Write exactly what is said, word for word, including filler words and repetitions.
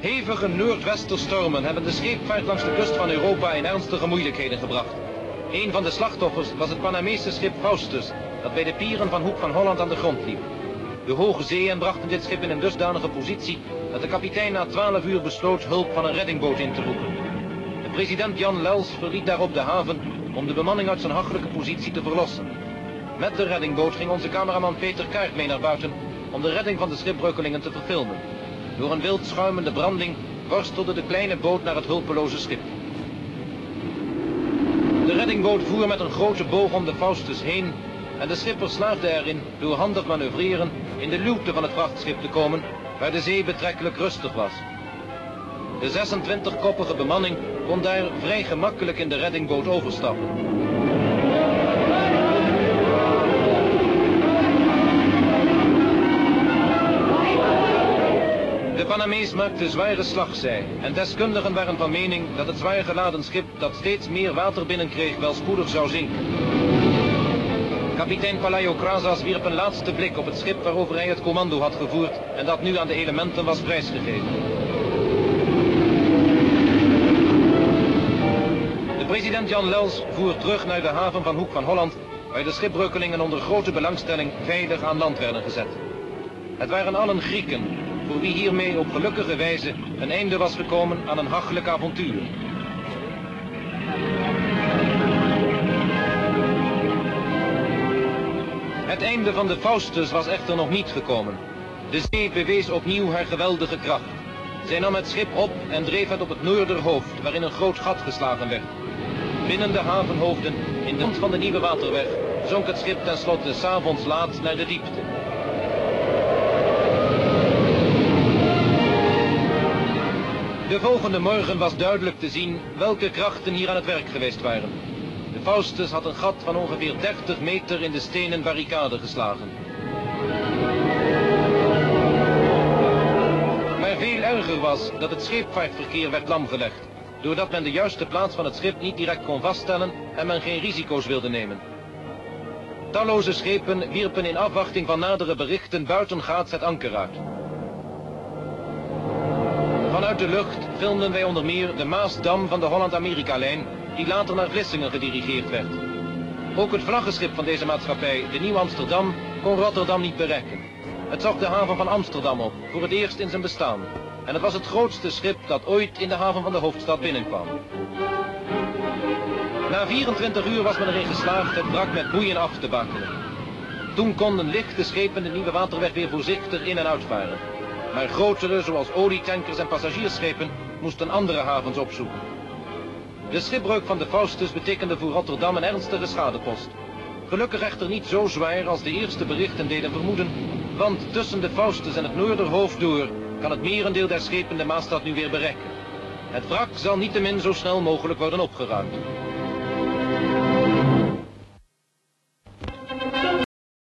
Hevige noordwesterstormen hebben de scheepvaart langs de kust van Europa in ernstige moeilijkheden gebracht. Een van de slachtoffers was het Panamese schip Faustus, dat bij de pieren van Hoek van Holland aan de grond liep. De hoge zeeën brachten dit schip in een dusdanige positie dat de kapitein na twaalf uur besloot hulp van een reddingboot in te roepen. De president Jan Lels verliet daarop de haven om de bemanning uit zijn hachelijke positie te verlossen. Met de reddingboot ging onze cameraman Peter Kaart mee naar buiten om de redding van de schipbreukelingen te verfilmen. Door een wild schuimende branding worstelde de kleine boot naar het hulpeloze schip. De reddingboot voer met een grote boog om de Faustus heen en de schipper slaagde erin door handig manoeuvreren in de luwte van het vrachtschip te komen, waar de zee betrekkelijk rustig was. De zesentwintigkoppige bemanning kon daar vrij gemakkelijk in de reddingboot overstappen. De Panamees maakte zware slagzij en deskundigen waren van mening dat het zwaar geladen schip dat steeds meer water binnenkreeg wel spoedig zou zinken. Kapitein Palaio Krasas wierp een laatste blik op het schip waarover hij het commando had gevoerd en dat nu aan de elementen was prijsgegeven. De president Jan Lels voer terug naar de haven van Hoek van Holland, waar de schipbreukelingen onder grote belangstelling veilig aan land werden gezet. Het waren allen Grieken, voor wie hiermee op gelukkige wijze een einde was gekomen aan een hachelijk avontuur. Het einde van de Faustus was echter nog niet gekomen. De zee bewees opnieuw haar geweldige kracht. Zij nam het schip op en dreef het op het noorderhoofd, waarin een groot gat geslagen werd. Binnen de havenhoofden, in de mond van de Nieuwe Waterweg, zonk het schip tenslotte 's avonds laat naar de diepte. De volgende morgen was duidelijk te zien welke krachten hier aan het werk geweest waren. De Faustus had een gat van ongeveer dertig meter in de stenen barricade geslagen. Maar veel erger was dat het scheepvaartverkeer werd lamgelegd, doordat men de juiste plaats van het schip niet direct kon vaststellen en men geen risico's wilde nemen. Talloze schepen wierpen in afwachting van nadere berichten buitengaats het anker uit. Vanuit de lucht filmden wij onder meer de Maasdam van de Holland-Amerika-lijn, die later naar Vlissingen gedirigeerd werd. Ook het vlaggenschip van deze maatschappij, de Nieuw Amsterdam, kon Rotterdam niet bereiken. Het zocht de haven van Amsterdam op, voor het eerst in zijn bestaan. En het was het grootste schip dat ooit in de haven van de hoofdstad binnenkwam. Na vierentwintig uur was men erin geslaagd het wrak met boeien af te bakenen. Toen konden lichte schepen de Nieuwe Waterweg weer voorzichtig in en uitvaren. Maar grotere, zoals olietankers en passagiersschepen, moesten andere havens opzoeken. De schipbreuk van de Faustus betekende voor Rotterdam een ernstige schadepost. Gelukkig echter niet zo zwaar als de eerste berichten deden vermoeden, want tussen de Faustus en het noorderhoofd door kan het merendeel der schepen de Maasstad nu weer bereiken. Het wrak zal niettemin zo snel mogelijk worden opgeruimd.